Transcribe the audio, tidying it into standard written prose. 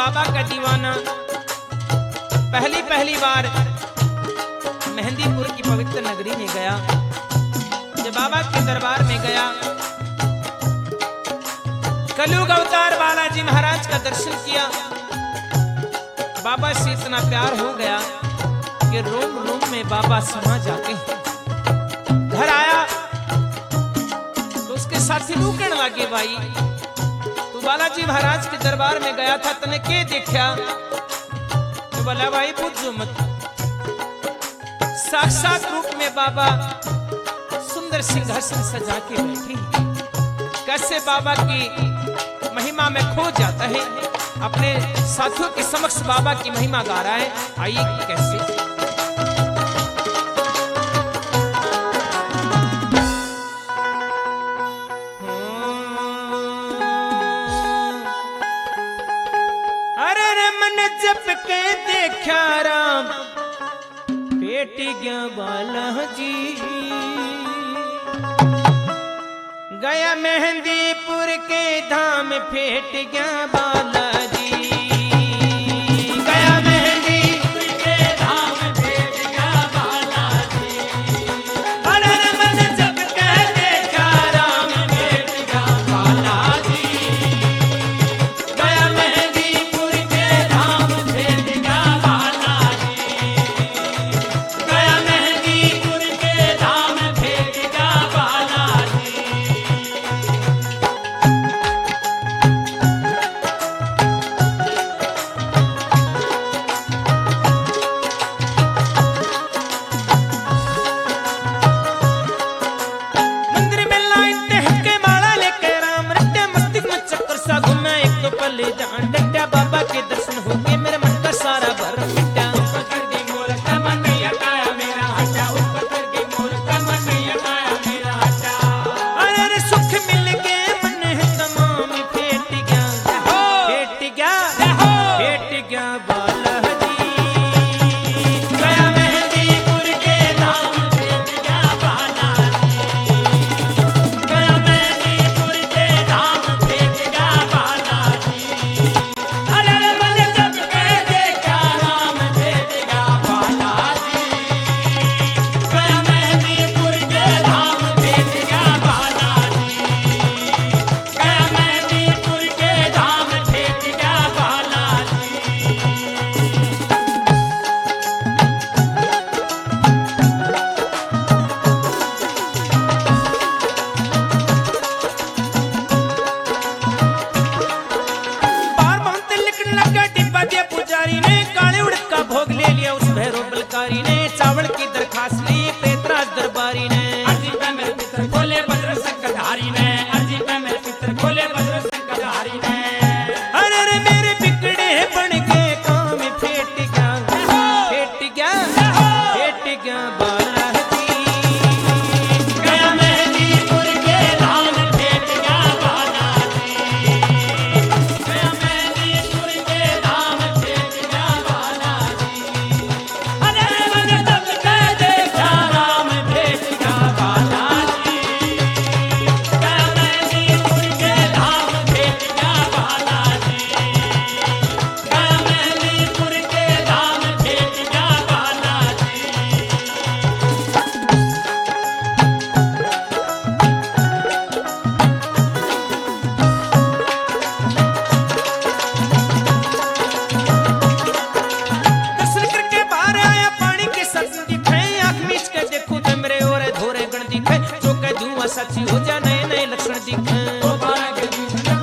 बाबा का दीवाना पहली बार मेहंदीपुर की पवित्र नगरी में गया। जब बाबा के दरबार में गया, कलयुग अवतार बालाजी महाराज का दर्शन किया। बाबा से इतना प्यार हो गया कि रोम रोम में बाबा समा जाते हैं। घर आया तो उसके साथी कहने लगे, भाई तू बालाजी महाराज के दरबार में गया था, तने के देखा? तो बोला, भाई पूछो मत। साक्षात रूप में बाबा सुंदर सिंहासन सजा के बैठे। कैसे बाबा की महिमा में खो जाता है, अपने साथियों के समक्ष बाबा की महिमा गा रहा है। आइए कैसे। अरे मन जप के देखा राम पेट गया बालाजी, गया मेहंदीपुर के धाम फेट गया बालाजी, गया मेहंदीपुर के धाम फेट गया बालाजी। अरे मन जब के देखा राम फेट गया बालाजी, गया मेहंदीपुर के धाम फेट गया बालाजी, गया मेहंदीपुर के धाम फेट गया बालाजी। बाबा के दर्शन हो गए, मेरे मन का सारा भरम मिटा। ऊपर की मोर का मन नहीं हटाया मेरा हटा, ऊपर की मोर का मन नहीं हटाया मेरा हटा। अरे सुख मिल के मन है तमाम फेट गया, फेट गया, फेट गया बालाजी, गया मेहंदीपुर के धाम फेट गया बालाजी, गया मेहंदीपुर के धाम फेट गया बालाजी। पुजारी ने काले उड़द का भोग ले लिया, उस भैरव बलकारी ने चावल की दरखास्त ली पेतराज दरबारी ने। अर्जी पे मेरे पितर खोले बज्र शंखधारी ने, अर्जी पे मेरे पितर खोले बज्र शंखधारी ने। अरे रे मेरे बिगड़े बन गए काम फेट गया, फेट गया, फेट गया बालाजी, गया मेहंदीपुर के धाम फेट गया बालाजी, गया मेहंदीपुर के धाम फेट गया बालाजी। अरे मन जब के देखा राम फेट गया बालाजी, गया मेहंदीपुर के धाम फेट गया बालाजी, गया मेहंदीपुर के धाम फेट गया बालाजी। दर्शन करके बाहर आया, पानी के सच दिखे, आंख मीच के देखो तो मेरे और धोरे गण दिखे, जो कह धुआं सच्ची हो जा, नए नए लक्षण दिखे।